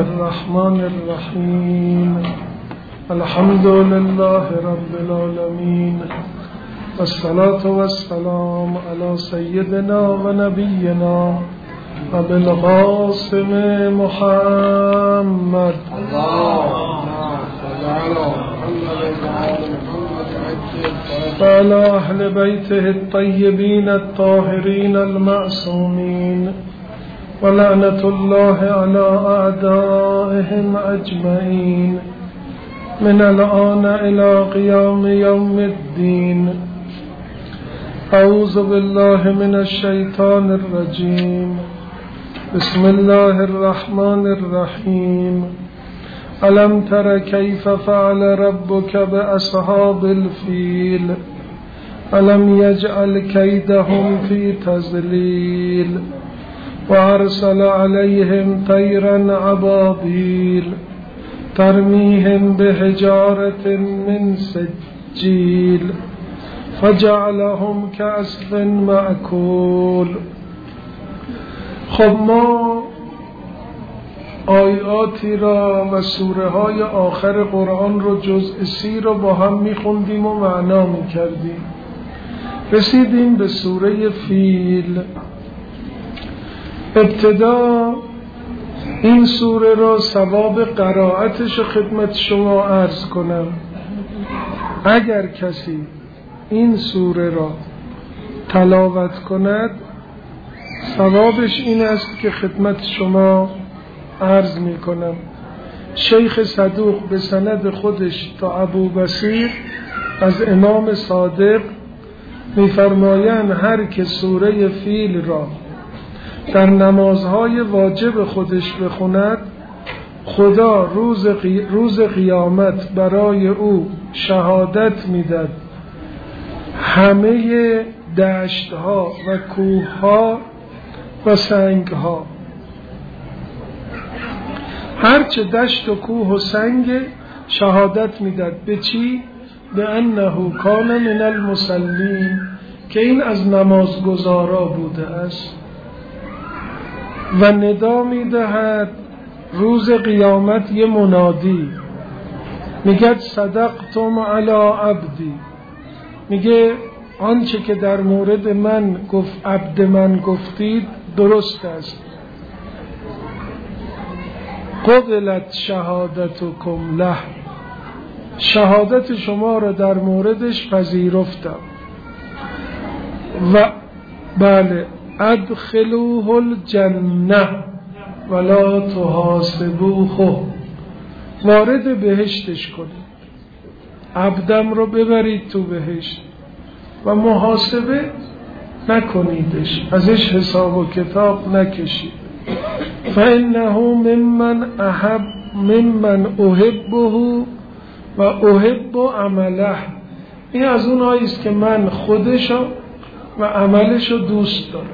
الرحمن الرحيم الحمد لله رب العالمين والصلاة والسلام على سيدنا ونبينا أبي القاسم محمد وعلى أهل بيته الطيبين الطاهرين المعصومين ولعنة الله على أعدائهم أجمعين من الآن إلى قيام يوم الدين. أعوذ بالله من الشيطان الرجيم. بسم الله الرحمن الرحيم. ألم تر كيف فعل ربك بأصحاب الفيل ألم يجعل كيدهم في تضليل وأرسل عليهم طيرا أبابيل ترميهم بحجارة من سجيل فجعلهم كعصف مأكول. خب ما آیاتی را و سوره های آخر قرآن رو جزء 30 رو با هم میخوندیم و معنا میکردیم. رسیدیم به سوره فیل. ابتدا این سوره را ثواب قرائتش خدمت شما عرض کنم. اگر کسی این سوره را تلاوت کند ثوابش این است که خدمت شما عرض می کنم. شیخ صدوق به سند خودش تا ابو بصیر از امام صادق می فرمایند هر که سوره فیل را در نمازهای واجب خودش بخوند خدا روز قیامت برای او شهادت میدهد همه دشتها و کوهها و سنگها، هرچه دشت و کوه و سنگ شهادت میدهد. به چی؟ به انه کان من المصلین، که این از نمازگزارا بوده است. و ندا میدهد روز قیامت یه منادی میگه صدقتم علی عبدی، میگه آنچه که در مورد من گفت عبد من گفتید درست است. قبلت شهادتکم له، شهادت شما را در موردش پذیرفتم. و بله ادخلوه الجنه ولا تحاسبوه، وارد بهشتش کنید، عبدم رو ببرید تو بهشت و محاسبه نکنیدش، ازش حساب و کتاب نکشید. فانه ممن احبه و احب عمله، این از اون هاییست که من خودشو و عملشو دوست دارم.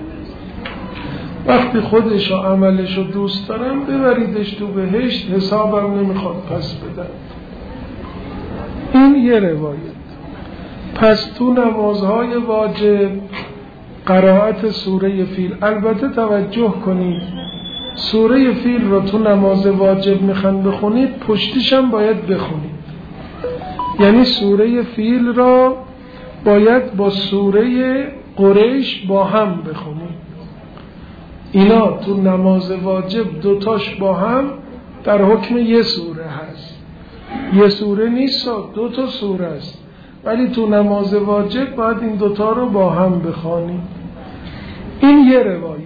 وقتی خودش و عملش رو دوست دارم ببریدش تو بهشت، حسابم نمیخواد پس بدن. این یه روایت. پس تو نمازهای واجب قرائت سوره فیل. البته توجه کنید سوره فیل رو تو نماز واجب میخوان بخونید پشتیش هم باید بخونید. یعنی سوره فیل را باید با سوره قریش با هم بخونید. اینا تو نماز واجب دوتاش با هم در حکم یه سوره هست. یه سوره نیست، دوتا سوره است، ولی تو نماز واجب باید این دوتا رو با هم بخوانید. این یه روایت.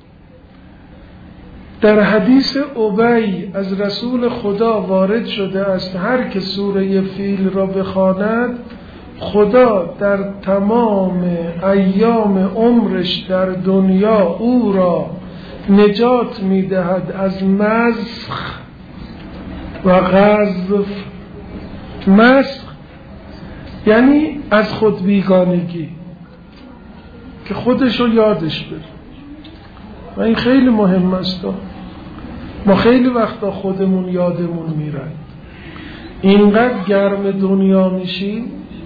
در حدیث ابی از رسول خدا وارد شده است هر که سوره فیل را بخواند خدا در تمام ایام عمرش در دنیا او را نجات میدهد از مسخ و غضب. مسخ یعنی از خود بیگانگی، که خودشو یادش بره. و این خیلی مهم است. ما خیلی وقتا خودمون یادمون میرن، اینقدر گرم دنیا میشیم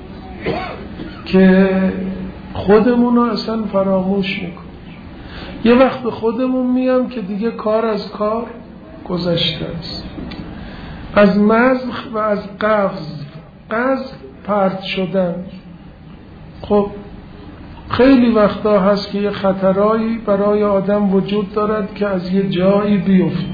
که خودمون رو اصلا فراموش میکنیم. یه وقت به خودمون میام که دیگه کار از کار، گذشته است. از مزخ و از قذف پرت شدن. خب خیلی وقتا هست که یه خطرایی برای آدم وجود دارد که از یه جایی بیفت،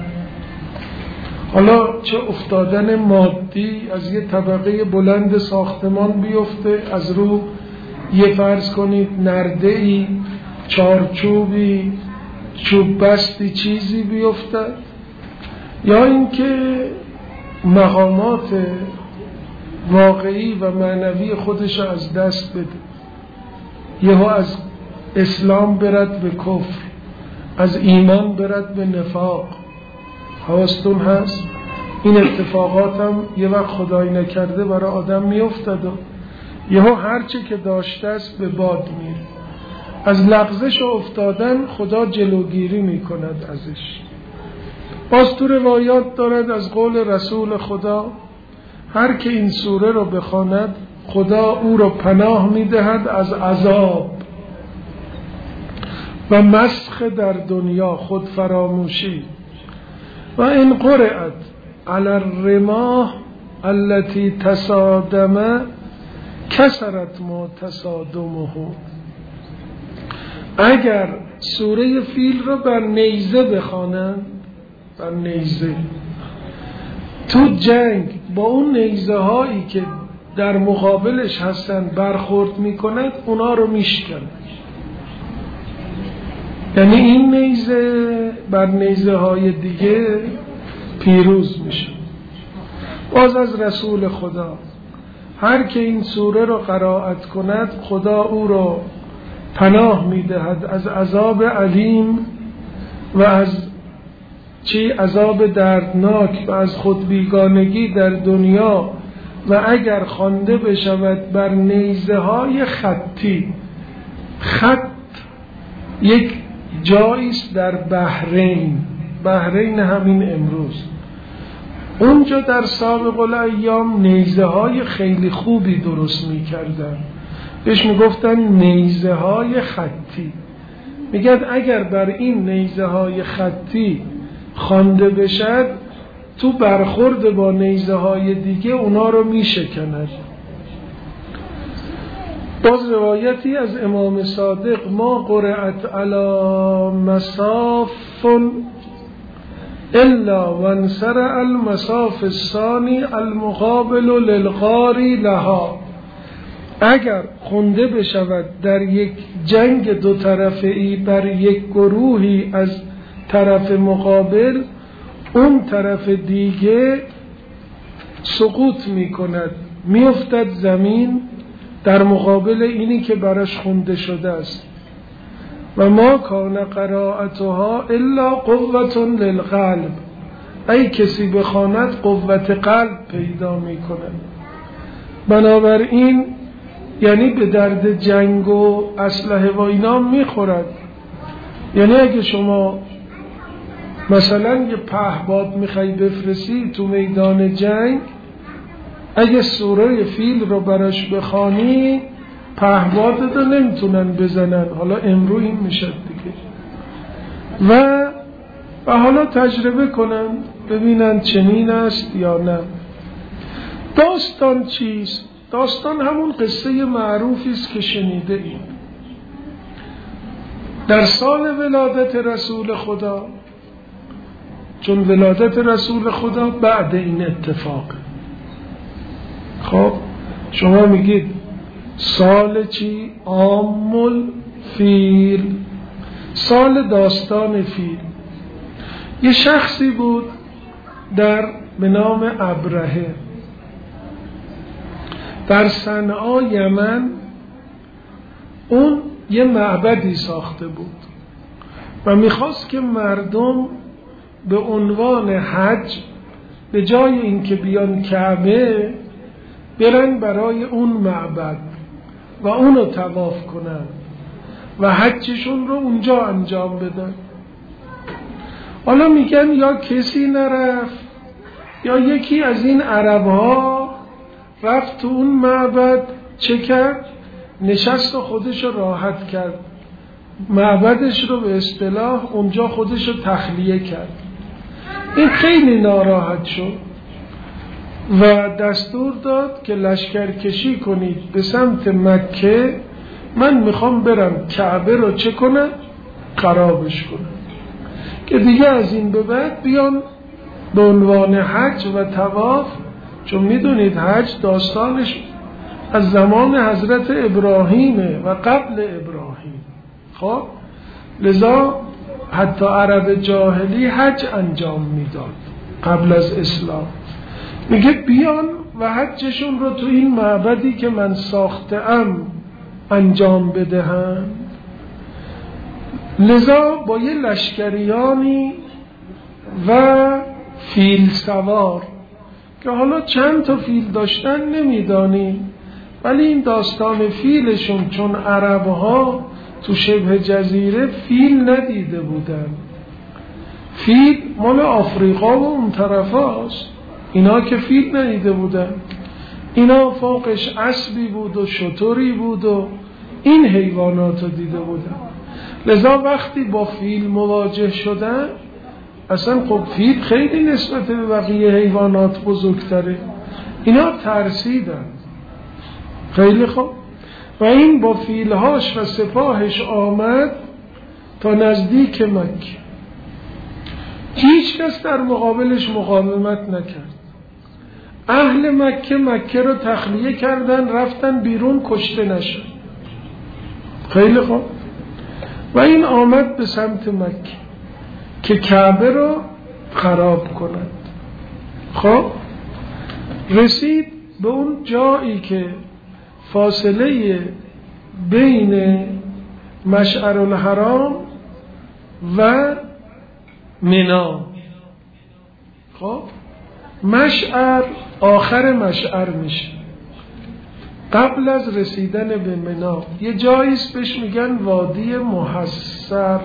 حالا چه افتادن مادی، از یه طبقه بلند ساختمان بیفته، از رو یه فرض کنید نرده‌ای، چارچوبی، چوب بستی چیزی بیفته، یا اینکه مقامات واقعی و معنوی خودش از دست بده، یهو از اسلام برد به کفر، از ایمان برد به نفاق. حواستون هست این اتفاقات هم یه وقت خدای نکرده برای آدم میافتد و یهو هرچی که داشته است به باد میره. از لغزش افتادن خدا جلوگیری میکند ازش. باز تو روایات دارد از قول رسول خدا هر که این سوره رو بخواند خدا او رو پناه میدهد از عذاب و مسخ در دنیا، خود فراموشی. و این قرأت علی الرماح التي تصادم کسرت ما تصادمه. اگر سوره فیل رو بر نیزه بخوانند، بر نیزه، تو جنگ با اون نیزه هایی که در مقابلش هستن برخورد میکنند، اونا رو میشکنند. یعنی این نیزه بر نیزه های دیگه پیروز میشه. باز از رسول خدا هر که این سوره رو قرائت کند خدا او رو پناه میدهد از عذاب علیم و از عذاب دردناک و از خود بیگانگی در دنیا. و اگر خوانده بشود بر نیزه های خطی، خط یک جاییست در بحرین همین امروز، اونجا در سابق الایام نیزه های خیلی خوبی درست می کردن، بهش می گفتن نیزه های خطی. میگن اگر بر این نیزه های خطی خوانده بشد تو برخورد با نیزه های دیگه اونا رو می شکند. باز روایتی از امام صادق ما قرأت علی مصاف الا وانصر المصاف الثانی المقابل للغاری لها. اگر خونده بشود در یک جنگ دو طرفه‌ای بر یک گروهی از طرف مقابل، اون طرف دیگه سقوط می کند، می افتد زمین در مقابل اینی که براش خونده شده است. و ما کان قرائتها الا قوة للقلب، ای کسی بخواند قوت قلب پیدا می کند. بنابراین یعنی به درد جنگ و اسلحه و اینا می خورد. یعنی اگه شما مثلا یه پهباد میخوای بفرستی تو میدان جنگ، اگه سوره فیل رو براش بخوانی پهبادت رو نمیتونن بزنن. حالا امرو این میشد دیگه. و حالا تجربه کنن ببینن چنین است یا نه. داستان چیست؟ داستان همون قصه معروفی است که شنیده ایم. در سال ولادت رسول خدا، چون ولادت رسول خدا بعد این اتفاق، خب شما میگید سال چی؟ عام الفیل، سال داستان فیل. یه شخصی بود به نام ابرهه در صنعا یمن. اون یه معبدی ساخته بود و میخواست که مردم به عنوان حج به جای اینکه بیان کعبه برن برای اون معبد و اونو طواف کنن و حجشون رو اونجا انجام بدن. حالا میگن یا کسی نرفت یا یکی از این عربها رفت تو اون معبد، چه کرد؟ نشست و خودش رو راحت کرد، معبدش رو به اصطلاح اونجا خودش رو تخلیه کرد. این خیلی ناراحت شد و دستور داد که لشکرکشی کنید به سمت مکه، من میخوام برم کعبه رو چه کنم؟ خرابش کنم، که دیگه از این به بعد بیان به عنوان حج و طواف، چون میدونید حج داستانش از زمان حضرت ابراهیمه و قبل ابراهیم. خب لذا حتی عرب جاهلی حج انجام میداد قبل از اسلام. میگه بیان و حجشون رو تو این معبدی که من ساختم انجام بدهن. لذا با یه لشکریانی و فیل سوار که حالا چند تا فیل داشتن نمیدانی، ولی این داستان فیلشون چون عربها تو شبه جزیره فیل ندیده بودن، فیل مال آفریقا و اون طرف هاست، اینا که فیل ندیده بودن، اینا فوقش اسبی بود و شتری بود و این حیوانات رو دیده بودن. لذا وقتی با فیل مواجه شدن، اصلا خب فیل خیلی نسبت به بقیه حیوانات بزرگتره، اینا ترسیدن خیلی خوب و این با فیلهاش و سپاهش آمد تا نزدیک مکه. هیچ کس در مقابلش مقاومت نکرد. اهل مکه رو تخلیه کردن، رفتن بیرون، کشته نشد. خیلی خوب و این آمد به سمت مکه که کعبه رو خراب کند. خب رسید به اون جایی که فاصله بین مشعر الحرام و منا، خب مشعر آخر مشعر میشه قبل از رسیدن به منا، یه جاییست بهش میگن وادی محصر.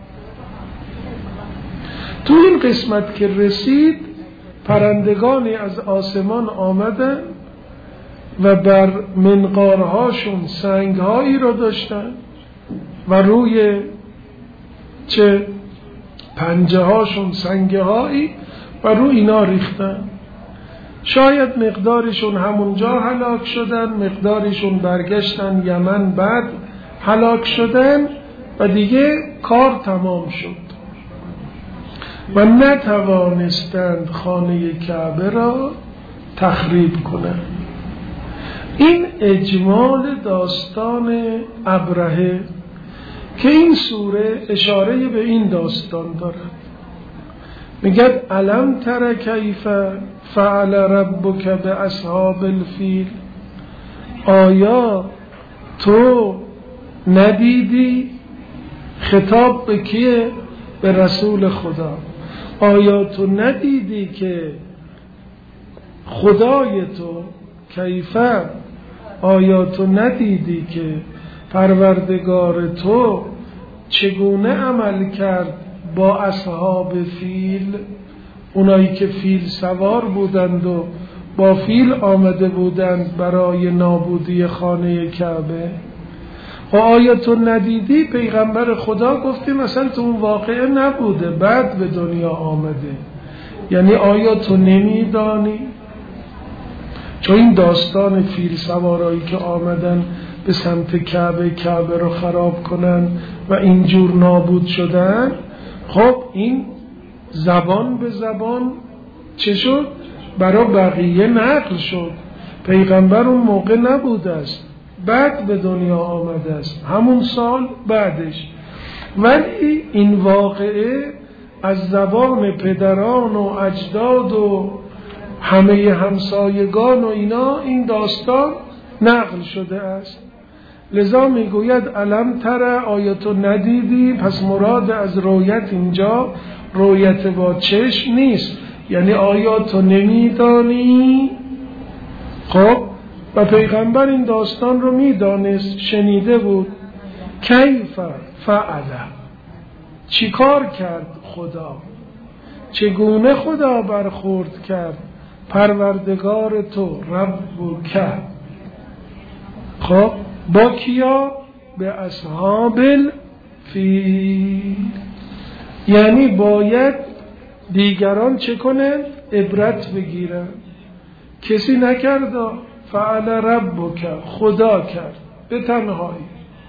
تو این قسمت که رسید، پرندگانی از آسمان آمدن و بر منقارهاشون سنگهایی رو داشتن و روی چه پنجه هاشون سنگهایی و روی اینا ریختن. شاید مقدارشون همونجا هلاک شدن، مقدارشون برگشتن یمن بعد هلاک شدن و دیگه کار تمام شد و نتوانستند خانه کعبه را تخریب کنند. این اجمال داستان ابرهه که این سوره اشاره به این داستان دارد. میگه الم تر کیف فعل ربک باصحاب الفیل، آیا تو ندیدی؟ خطاب به کیه؟ به رسول خدا. آیا تو ندیدی که خدای تو کیفه، آیا تو ندیدی که پروردگار تو چگونه عمل کرد با اصحاب فیل، اونایی که فیل سوار بودند و با فیل آمده بودند برای نابودی خانه کعبه؟ و آیا تو ندیدی؟ پیغمبر خدا گفتی مثلا تو اون واقعه نبوده، بعد به دنیا آمده. یعنی آیا تو نمیدانی؟ چون این داستان فیل سوارایی که آمدن به سمت کعبه، کعبه رو خراب کنن و اینجور نابود شدن، خب این زبان به زبان چه شد؟ برای بقیه نقل شد. پیغمبر اون موقع نبوده است، بعد به دنیا آمده است، همون سال بعدش. ولی این واقعه از زبان پدران و اجداد و همه همسایگان و اینا این داستان نقل شده است. لذا میگوید الم تر، آیا تو ندیدی؟ پس مراد از رویت اینجا رویت با چشم نیست، یعنی آیا تو نمیدانی؟ خب و پیغمبر این داستان رو میدانست، شنیده بود. کیف فعل، چی کار کرد خدا؟ چگونه خدا برخورد کرد؟ پروردگار تو ربک، خب با کیا؟ به اصحاب الفیل. یعنی باید دیگران چه کنن؟ عبرت بگیرن. کسی نکرد، فعل ربک، خدا کرد به تنهایی.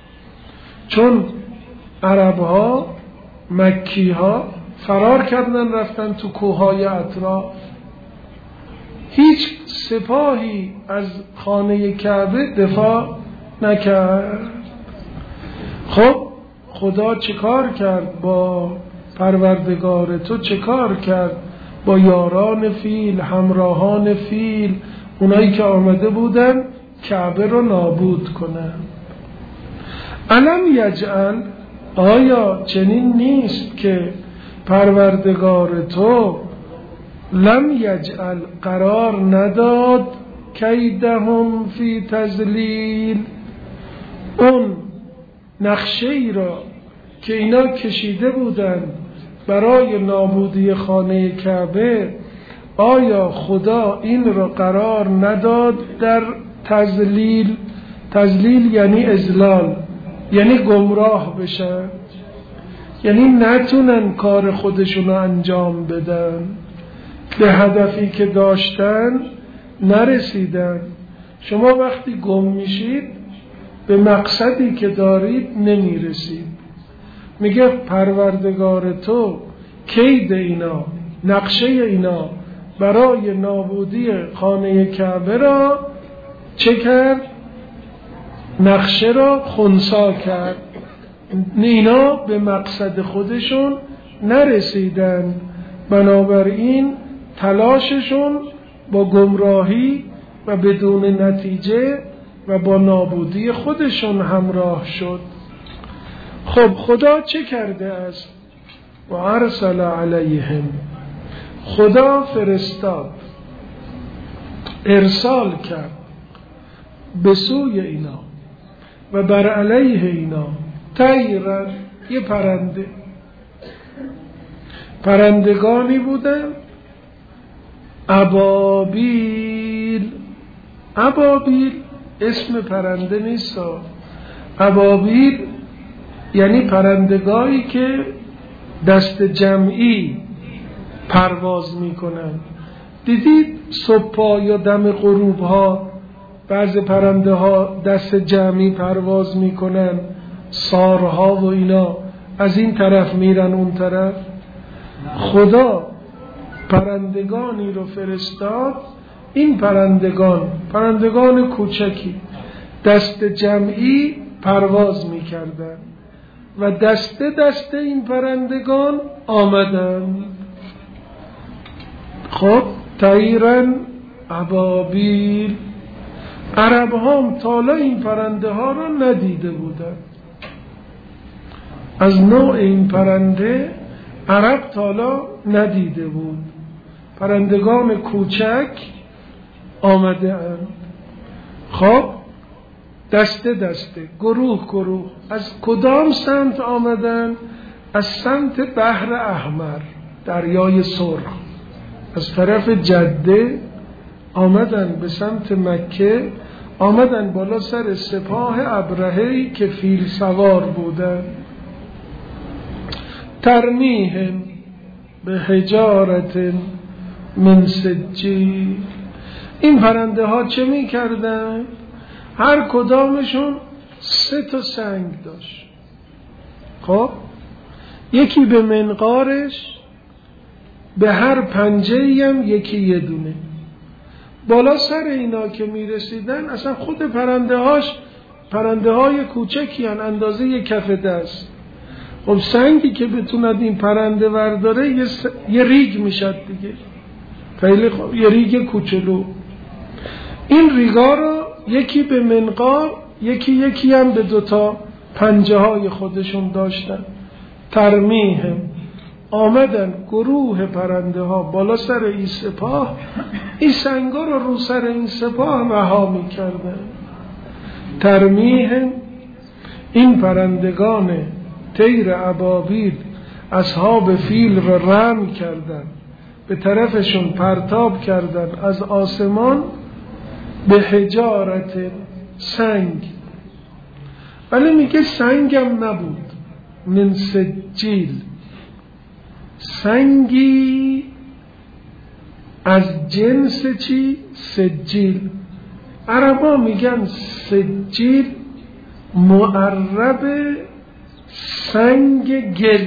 چون عربها، مکیها فرار کردن رفتن تو کوههای اطراف، هیچ سپاهی از خانه کعبه دفاع نکرد. خب خدا چه کار کرد با پروردگار تو؟ چه کار کرد با یاران فیل، همراهان فیل، اونایی که آمده بودن کعبه رو نابود کنن؟ الم یجعل، آیا چنین نیست که پروردگار تو لم یجعل قرار نداد کیدهم فی تضلیل، اون نقشه ای را که اینا کشیده بودن برای نابودی خانه کعبه، آیا خدا این را قرار نداد در تضلیل؟ تضلیل یعنی اضلال، یعنی گمراه بشن، یعنی نتونن کار خودشون رو انجام بدن، به هدفی که داشتن نرسیدن. شما وقتی گم میشید به مقصدی که دارید نمیرسید. میگه پروردگار تو کید اینا، نقشه اینا برای نابودی خانه کعبه را چه کرد؟ نقشه را خنثی کرد. اینا به مقصد خودشون نرسیدن، بنابراین تلاششون با گمراهی و بدون نتیجه و با نابودی خودشون همراه شد. خب خدا چه کرده است؟ و ارسل علیهم، خدا فرستاد، ارسال کرد به سوی اینا و بر علیه اینا طیرا، یه پرندگانی بودن، ابابیل. ابابیل اسم پرنده نیست، ابابیل یعنی پرندگانی که دست جمعی پرواز میکنن. دیدید صبحا یا دم غروب ها بعض پرنده ها دست جمعی پرواز میکنن، سارها و اینا از این طرف میرن اون طرف. خدا پرندگانی رو فرستاد، این پرندگان کوچکی دست جمعی پرواز میکردن و دسته دسته این پرندگان آمدن. خب طیرن ابابیل، عرب هم تالا این پرنده ها را ندیده بودن. از نوع این پرنده عرب تالا ندیده بود. پرندگان کوچک آمده اند. خب دسته دسته، گروه گروه. از کدام سمت آمدن؟ از سمت بحر احمر، دریای سرخ. از طرف جده آمدن به سمت مکه، آمدن بالا سر سپاه ابرهه‌ای که فیل سوار بودن. ترمیهم به حجارت من سجیل، این پرنده ها چه می کردن؟ هر کدامشون 3 سنگ داشت. خب یکی به منقارش، به هر پنجه‌ای هم یکی یه دونه. بالا سر اینا که می رسیدن اصلا خود پرنده های کوچکی هن، اندازه یک کف دست. خب سنگی که بتوند این پرنده ورداره یه ریگ میشد دیگه، خیلی خوب، یه ریگ کوچولو. این ریگا رو یکی به منقار، یکی هم به 2 پنجه های خودشون داشتن. ترمیهم، آمدن گروه پرنده ها بالا سر این سپاه، این سنگا رو سر این سپاه رها می کردن. ترمیهم، این پرندگان طیر ابابیل اصحاب فیل را رم کردن، به طرفشون پرتاب کردن از آسمان، به حجارت، سنگ. ولی میگه سنگم نبود، من سجیل، سنگی از جنس چی؟ سجیل. عربا میگن سجیل معرب سنگ گل.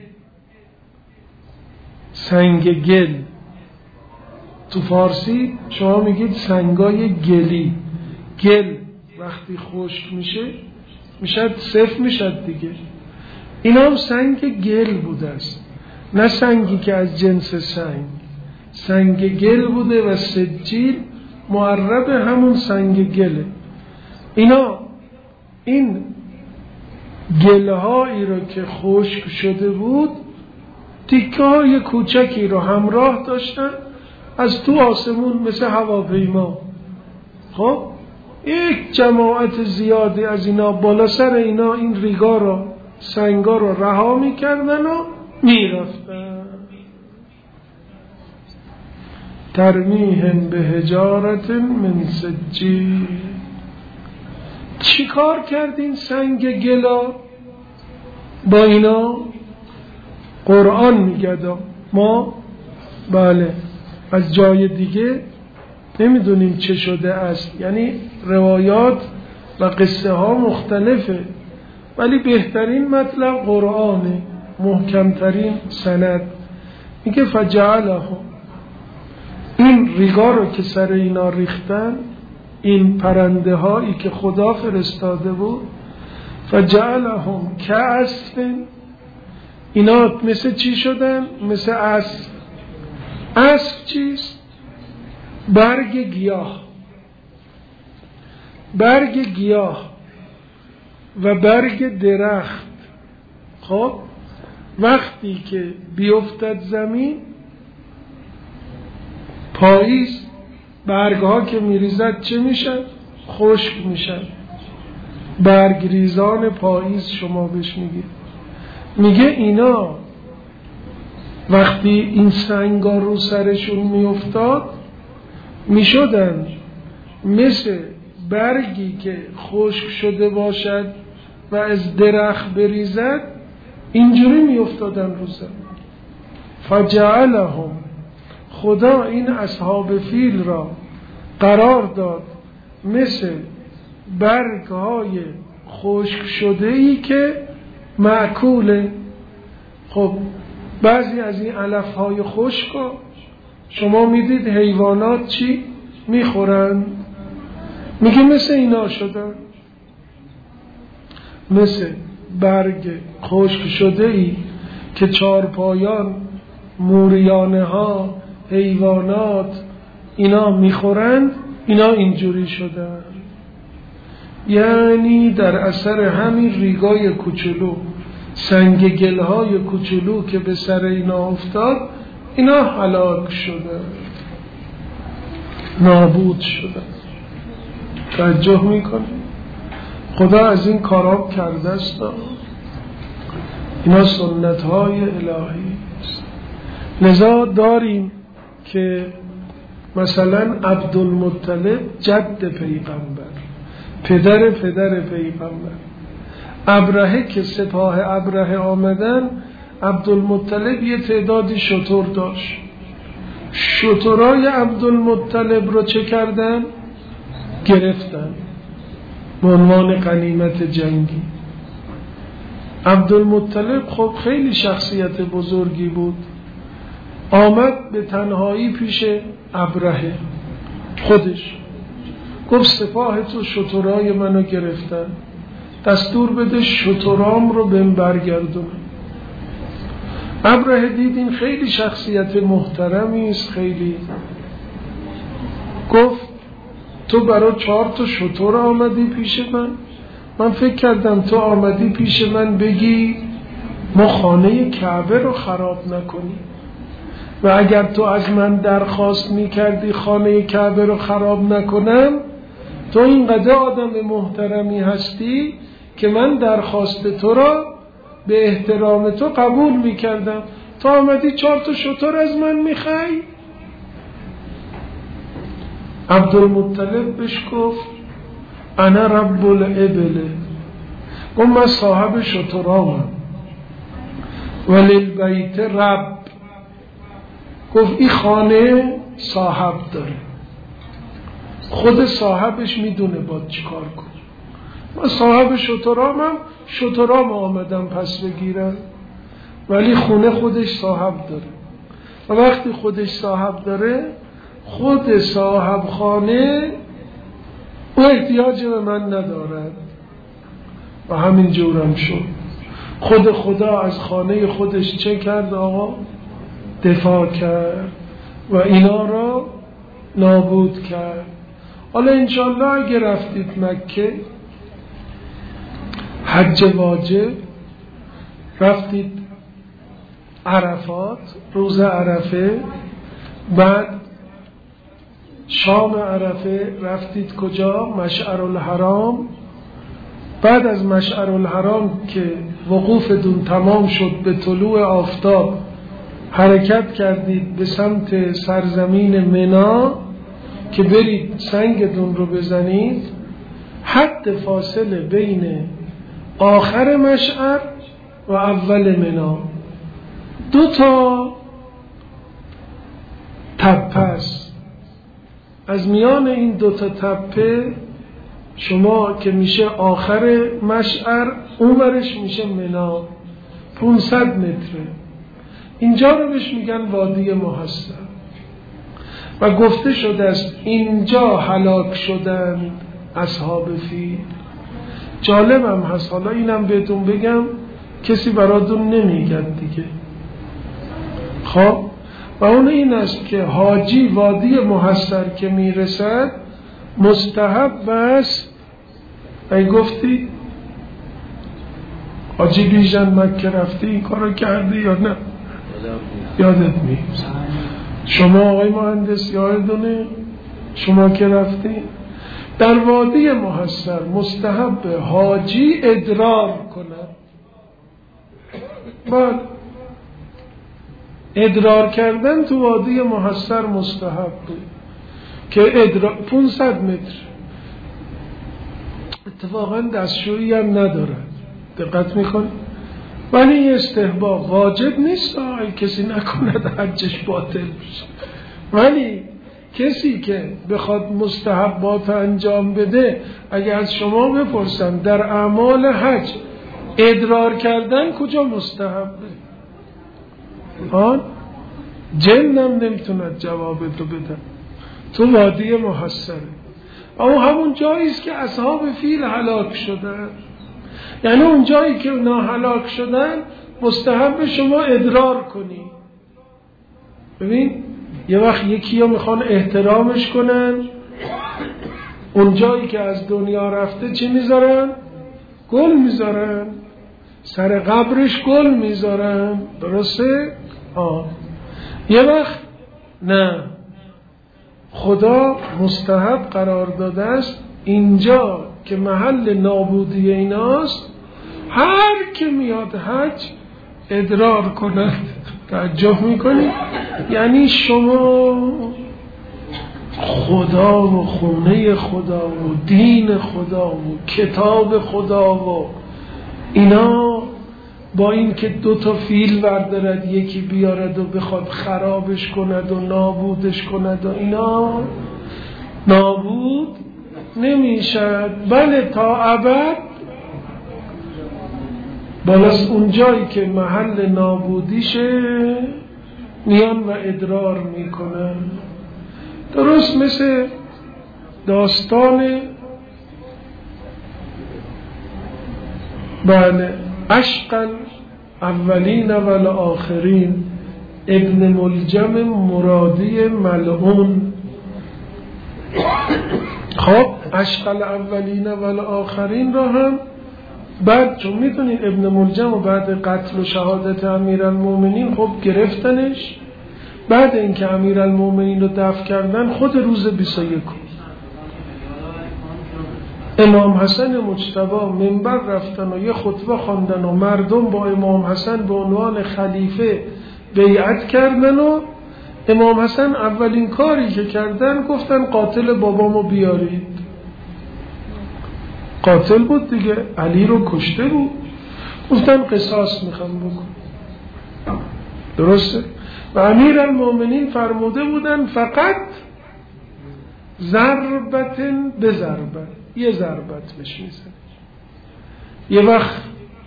سنگ گل تو فارسی شما میگید سنگای گلی. گل وقتی خشک میشه صفر میشه دیگه. اینا هم سنگ گل بوده است، نه سنگی که از جنس سنگ گل بوده و سجیل معرب همون سنگ گله. اینا این گلهایی رو که خشک شده بود تیکه های کوچکی رو همراه داشتن از تو آسمون مثل هواپیما. خب یک جماعت زیادی از اینا بالا سر اینا این ریگا رو سنگا رو رها میکردن و میرفتن. ترمیهم به حجارت من سجیل. چی کار کردین سنگ گلا با اینا؟ قرآن میگه ما بله از جای دیگه نمیدونیم چه شده است، یعنی روایات و قصه ها مختلفه، ولی بهترین مطلب قرآنه، محکمترین سند. میگه فجعلهم، این ریگا رو که سر اینا ریختن، این پرنده هایی که خدا فرستاده بود، فجعلهم کعصف، اینا مثل چی شدن؟ مثل اسب. اسب چیست؟ برگ گیاه. برگ گیاه و برگ درخت. خب وقتی که بیفتد زمین، پاییز، برگ ها که میریزد چه میشن؟ خشک میشن. برگ ریزان پاییز شما بهش میگید. میگه اینا وقتی این سنگا رو سرشون میافتاد میشدن مثل برگی که خشک شده باشد و از درخت بریزد، اینجوری میافتادن رو زمین. فجعلهم، خدا این اصحاب فیل را قرار داد مثل برگ های خشک شده ای که معکوله. خب بعضی از این علف های خشک شما میدید حیوانات چی میخورن؟ میگه مثل اینا شدن، مثل برگ خشک شده ای که چارپایان، موریانه ها، حیوانات اینا میخورند، اینا اینجوری شدن. یعنی در اثر همین ریگای کوچولو، سنگ گلهای کوچولو که به سر اینا افتاد، اینا هلاک شدن، نابود شدن. توجه میکنه خدا از این کارا کرده است. اینا سنت های الهی است. لذا داریم که مثلا عبدالمطلب جد پیغمبر، پدر پیغمبر، ابرهه که سپاه ابرهه آمدن، عبدالمطلب یه تعدادی شتر داشت. شترای عبدالمطلب رو چه کردن؟ گرفتن به عنوان غنیمت جنگی. عبدالمطلب خب خیلی شخصیت بزرگی بود. آمد به تنهایی پیش ابرهه خودش، گفت سپاه تو شترای منو گرفتن، دستور بده شترام رو بهم برگردون. ابرهه دید این خیلی شخصیت محترمی است، خیلی گفت تو برای 4 تا شتر آمدی پیش من فکر کردم تو آمدی پیش من بگی ما خانه کعبه رو خراب نکنی، و اگر تو از من درخواست میکردی خانه کعبه رو خراب نکنم، تو اینقدر آدم محترمی هستی که من درخواست تو را به احترام تو قبول میکردم، تو آمدی 4 تا شتر از من میخوای؟ عبدالمطلب بهش گفت انا رب الابل، گفت من صاحب شترامم، وللبیت رب، گفت این خانه صاحب داره، خود صاحبش میدونه باید چی کار کنه. من صاحب شترام آمدم پس بگیرم، ولی خونه خودش صاحب داره و وقتی خودش صاحب داره خود صاحب خانه او احتیاج به من ندارد و همین جورم شد. خود خدا از خانه خودش چه کرد آقا؟ دفاع کرد و اینا را نابود کرد. حالا انشالله اگه رفتید مکه حج واجب، رفتید عرفات روز عرفه، بعد شام عرفه رفتید کجا؟ مشعر الحرام. بعد از مشعر الحرام که وقوفتون تمام شد به طلوع آفتاب حرکت کردید به سمت سرزمین منا که برید سنگتون رو بزنید. حد فاصله بین آخر مشعر و اول منا 2 تپه است. از میان این 2 تپه شما که میشه آخر مشعر، اونورش میشه منا، 500 متره. اینجا رو بهش میگن وادی محصر و گفته شده است اینجا هلاک شدند اصحاب فیل. جالبم هست، حالا اینم بهتون بگم کسی براتون نمیگد دیگه. خب و اون این است که حاجی وادی محصر که میرسد مستحب است. ای گفتی حاجی بیژن مکه رفتی این کارو کردی یا نه؟ یادت نیست. شما آقای مهندس یادتونه شما که رفتی؟ در وادی محصر مستحب حاجی ادرار کنه. بله، ادرار کردن تو وادی محصر مستحب بود که ادرار 500 متر. اتفاقا دستشویی هم نداره، دقت میکنی؟ ولی استحباب، واجب نیست کسی نکند حجش باطل بشه. ولی کسی که بخواد مستحبات انجام بده، اگه از شما بپرسن در اعمال حج ادرار کردن کجا مستحبه؟ جنم نمیتوند جوابتو بدن. تو وادی محصره، اما همون جاییست که اصحاب فیل هلاک شدن. یعنی اون جایی که اونا هلاک شدن مستحب شما ادرار کنی. ببین یه وقت یکی ها میخوان احترامش کنن، اون جایی که از دنیا رفته چی میذارن؟ گل میذارن، سر قبرش گل میذارن، درسته؟ یه وقت نه، خدا مستحب قرار داده است اینجا که محل نابودی ایناست هر که میاد حج ادرار کند. توجه میکنی؟ یعنی شما خدا و خونه خدا و دین خدا و کتاب خدا و اینا با این که 2 فیل بردارد یکی بیارد و بخواد خرابش کند و نابودش کند و اینا نابود نمیشد. بله تا ابد. بالاست اون جایی که محل نابودیشه میان و ادرار میکنن. درست مثل داستان بله عشق اولین و آخرین ابن ملجم مرادی ملعون. خب عشق الاولین و آخرین را هم بعد چون میدونید ابن ملجم و بعد قتل و شهادت امیرالمومنین خب گرفتنش. بعد اینکه امیرالمومنین رو دفن کردن خود روز 21 امام حسن مجتبی منبر رفتن و یه خطبه خواندن و مردم با امام حسن به عنوان خلیفه بیعت کردن و امام حسن اولین کاری که کردن گفتن قاتل بابامو بیارید. قاتل بود دیگه، علی رو کشته بود. گفتن قصاص میخوام بکن. درسته؟ و امیرالمومنین فرموده بودن فقط ضربتن به ضربت، یه ضربت بهش میزنید، یه وقت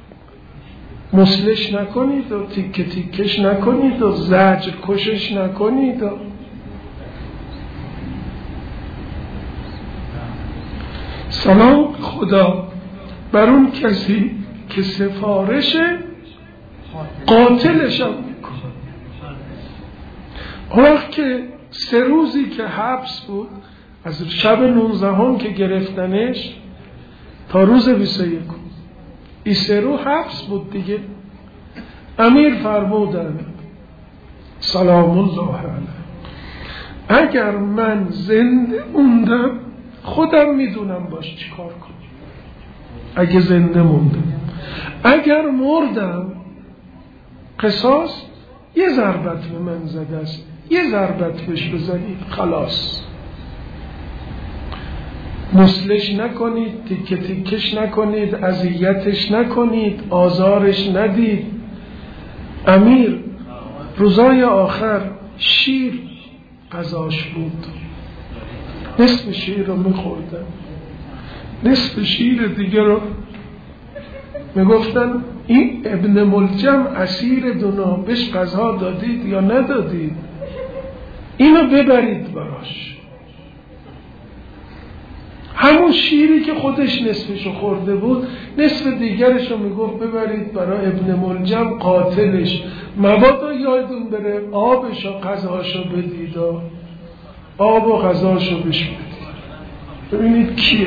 مسلش نکنید و تیکه تیکش نکنید و زجر کشش نکنید. سلام خدا بر اون کسی که سفارش قاتلشم میکنه. اون وقت که 3 روزی که حبس بود، از شب 19 که گرفتنش تا روز 21 این 3 روز حبس بود دیگه. امیر فرمودن سلام الله علیه اگر من زنده موندم خودم میدونم باش چی کار کنم، اگه زنده موندم، اگر مردم قصاص یه ضربت به من زده است، یه ضربت بهش بزنید خلاص، مسلش نکنید، تیکه تیکش نکنید، اذیتش نکنید، آزارش ندید. امیر روزای آخر شیر غذاش بود، نصف شیر رو میخوردن، نصف شیر دیگه رو میگفتن این ابن ملجم اسیر دونا، بهش غذا دادید یا ندادید؟ اینو ببرید براش. همون شیری که خودش نصفشو خورده بود نصف دیگرشو میگفت ببرید برای ابن ملجم قاتلش، مبادا یادون بره آبشو غذاشو بدید، آب و غذاشو بهش بدید. ببینید کیه،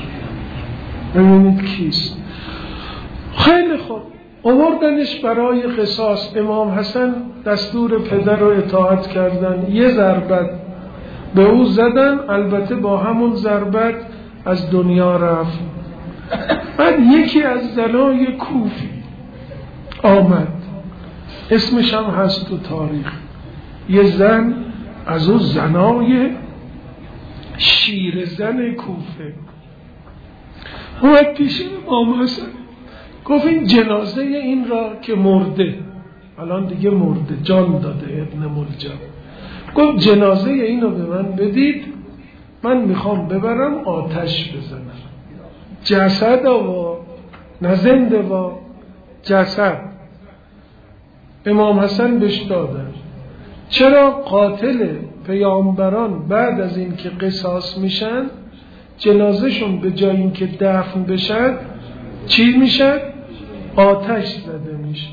ببینید کیست. خیلی خوب آوردنش برای قصاص. امام حسن دستور پدر رو اطاعت کردن، یه ضربت به او زدن، البته با همون ضربت از دنیا رفت. بعد یکی از زنای کوفی آمد، اسمش هم هست تو تاریخ، یه زن از اون زنای شیر زن کوفه اومد پیش امام حسن، گفت این جنازه این را که مرده، الان دیگه مرده، جان داده ابن ملجم، گفت جنازه اینو به من بدید، من میخوام ببرم آتش بزنم. جسد و نه زنده و جسد. امام حسن بهش دادن. چرا قاتل پیامبران بعد از این که قصاص میشن جنازهشون به جای این که دفن بشن چی میشن؟ آتش زده میشه.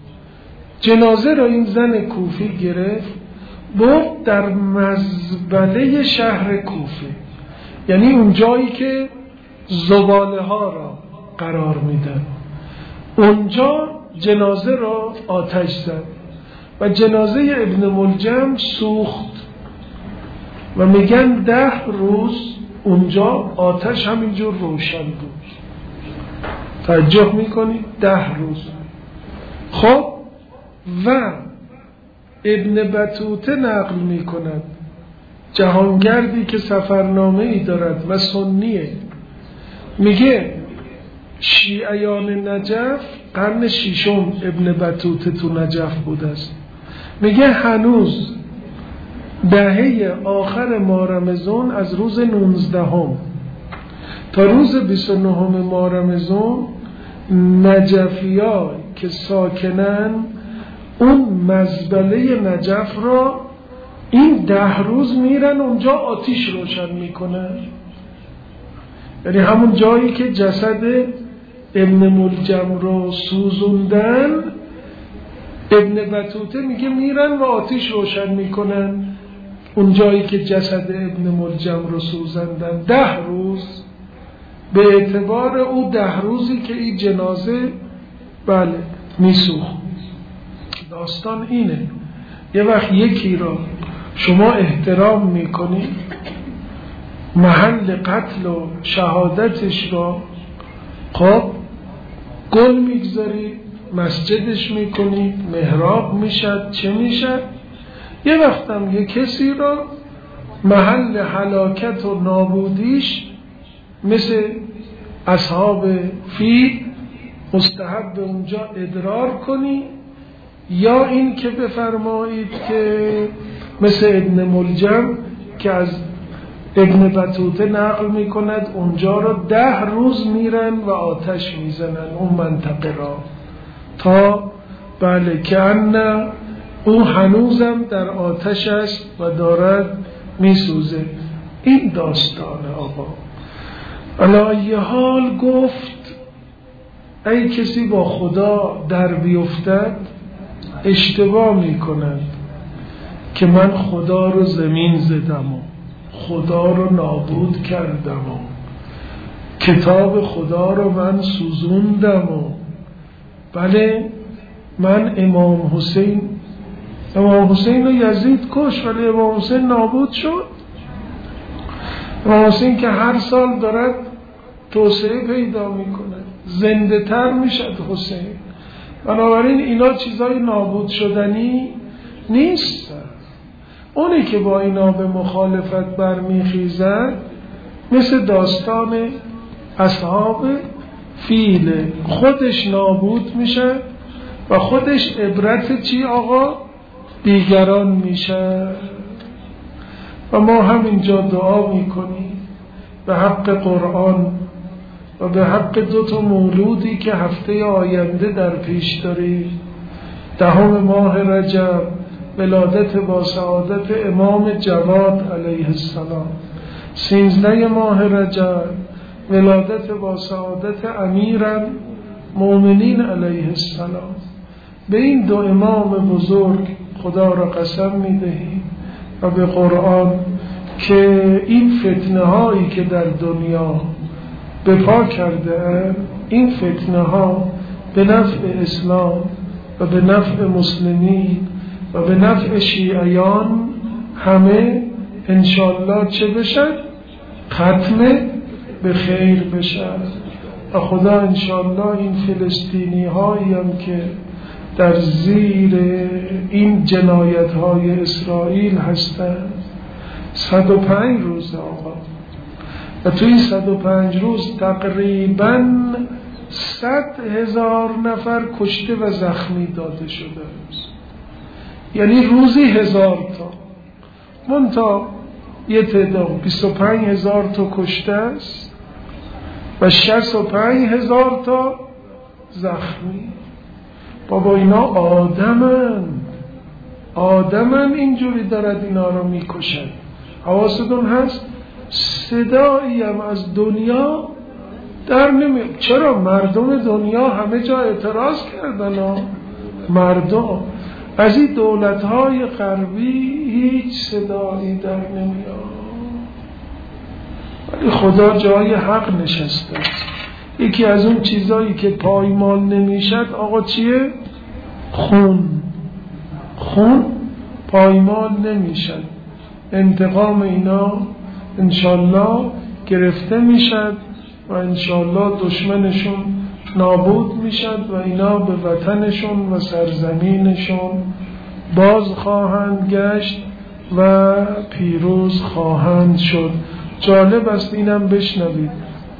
جنازه را این زن کوفی گرفت برد در مزبله شهر کوفه، یعنی اون جایی که زباله ها را قرار میدن، اونجا جنازه را آتش زد و جنازه ابن ملجم سوخت و میگن 10 روز اونجا آتش همینجور روشن بود. توجه میکنید 10 روز. خب و ابن بطوطه نقل میکند، جهانگردی که سفرنامه ای دارد و سنیه، میگه شیعیان نجف قرن 6 ابن بطوطه تو نجف بود است، میگه هنوز دهه آخر ماه رمضان از روز 19 تا روز 29 ماه رمضان نجفی‌ها که ساکنن اون مزبله نجف را این 10 روز میرن اونجا آتیش روشن میکنن، یعنی همون جایی که جسد ابن ملجم رو سوزوندن ابن بطوطه میگه میرن و آتیش روشن میکنن اون جایی که جسد ابن ملجم رو سوزندن 10 روز. به اعتبار او 10 روزی که این جنازه بله میسوخت. داستان اینه، یه وقت یکی را شما احترام میکنی، محل قتل و شهادتش را خب گل میگذاری، مسجدش میکنی، محراب میشد، چه میشد. یه وقتم یه کسی را محل هلاکت و نابودیش مثل اصحاب فیل مستحب اونجا ادرار کنی، یا این که بفرمایید که مثل ابن ملجم که از ابن بطوطه نقل میکند اونجا رو 10 روز میرن و آتش میزنن اون منطقه را تا بله که ان او هنوزم در آتش است و دارد میسوزه. این داستان آقا. علی حال گفت ای کسی با خدا در بیفتد اشتباه میکند که من خدا رو زمین زدم و خدا رو نابود کردم و کتاب خدا رو من سوزوندم و بله من امام حسین رو یزید کش ولی امام حسین نابود شد. امام حسین که هر سال دارد توسعه پیدا میکنه زنده تر میشد حسین. بنابراین اینا چیزای نابود شدنی نیست. اونی که با اینا به مخالفت برمیخیزد مثل داستان اصحاب فیل خودش نابود میشه و خودش عبرت چی آقا؟ دیگران میشه. و ما همینجا دعا میکنیم به حق قرآن و به حق 2 مولودی که هفته آینده در پیش داریم، 10 ماه رجب ولادت با سعادت امام جواد علیه السلام، 13 ماه رجب ولادت با سعادت امیرن مؤمنین علیه السلام. به این 2 امام بزرگ خدا را قسم میدهیم و به قرآن که این فتنه هایی که در دنیا به پا کرده این فتنه ها به نفع اسلام و به نفع مسلمین و به نفع شیعیان همه انشالله چه بشد؟ ختم به خیر بشد. و خدا انشالله این فلسطینی هایی هم که در زیر این جنایت های اسرائیل هستند 105 روز آقا و توی این 105 روز تقریباً 100,000 نفر کشته و زخمی داده شده است. یعنی روزی 1000 تا منتها یه تعداد 25,000 تا کشته است و 65,000 تا زخمی. بابا اینا آدمن اینجوری دارد اینا رو میکشن. حواستون هست صدایی هم از دنیا در نمیاد. چرا؟ مردم دنیا همه جا اعتراض کردن مردم از این دولت‌های غربی هیچ صدایی در نمیاد. ولی خدا جای حق نشسته. یکی از اون چیزایی که پایمال نمیشد آقا چیه؟ خون پایمال نمیشد. انتقام اینا انشالله گرفته میشد و انشالله دشمنشون نابود میشد و اینا به وطنشون و سرزمینشون باز خواهند گشت و پیروز خواهند شد. جالب است اینم بشنوید.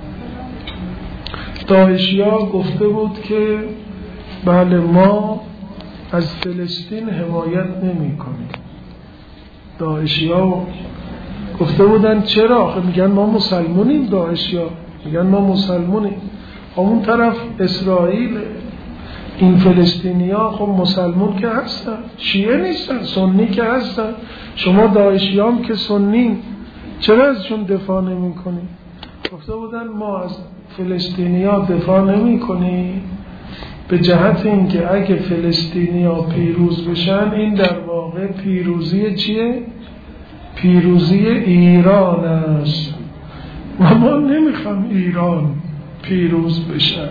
داعشیا گفته بود که بله ما از فلسطین حمایت نمی کنیم. داعشیا گفته بودن چرا؟ آخه میگن ما مسلمونیم. داعشیا میگن ما مسلمونیم. اون طرف اسرائیل، این فلسطینی ها خب مسلمون که هستن، شیعه نیستن، سنی که هستن. شما داعشی هم که سنین چرا ازشون دفاع نمی کنیم؟ گفته بودن ما از فلسطینی ها دفاع نمی کنیم به جهت اینکه اگه فلسطینی ها پیروز بشن این در واقع پیروزی چیه؟ پیروزی ایران است و ما نمیخوام ایران پیروز بشه.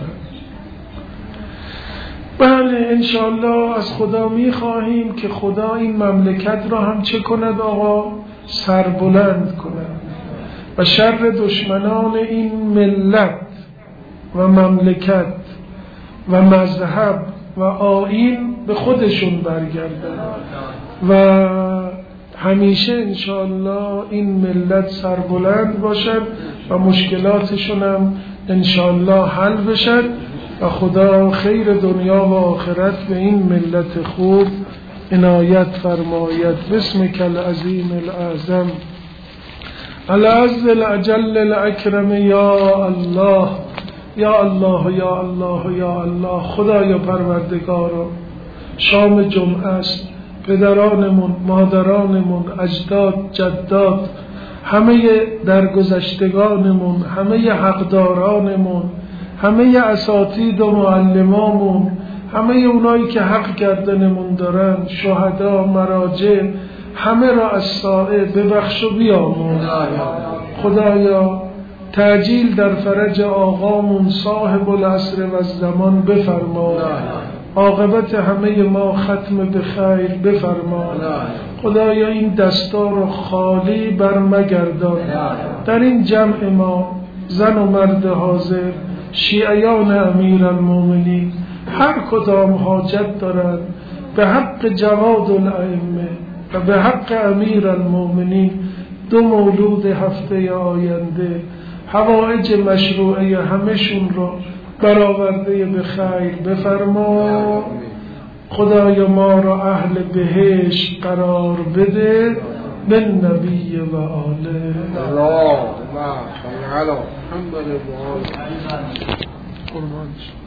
بله انشالله از خدا میخواهیم که خدا این مملکت را هم چه کند آقا؟ سربلند کند و شر دشمنان این ملت و مملکت و مذهب و آیین به خودشون برگردن و همیشه انشالله این ملت سربلند باشد و مشکلاتشون هم انشالله حل بشد و خدا خیر دنیا و آخرت به این ملت خوب عنایت فرماید. بسمک العظیم الاعظم العز الاجل الاکرم یا الله یا الله یا الله یا الله. خدایا پروردگارا، شام جمعه است، پدرانمون، مادرانمون، اجداد، جداد، همه درگذشتگانمون، همه حقدارانمون، همه اساتید و معلمامون، همه اونایی که حق گردنمون دارن، شهدا، مراجع، همه را از سائه ببخش و بیامرز. خدایا تعجیل در فرج آقامون صاحب العصر و الزمان بفرما، عاقبت همه ما ختم به خیر بفرما. خدایا این دستار رو خالی برمگردان. در این جمع ما زن و مرد حاضر، شیعیان امیرالمومنین، هر کدام حاجت دارند به حق جواد الائمه و به حق امیرالمومنین، 2 مولود هفته آینده، حوائج مشروعه همشون رو برآورده به خیر بفرما. خدایا ما را اهل بهشت قرار بده بالنبی و آله. اللهم صل علی محمد و آله.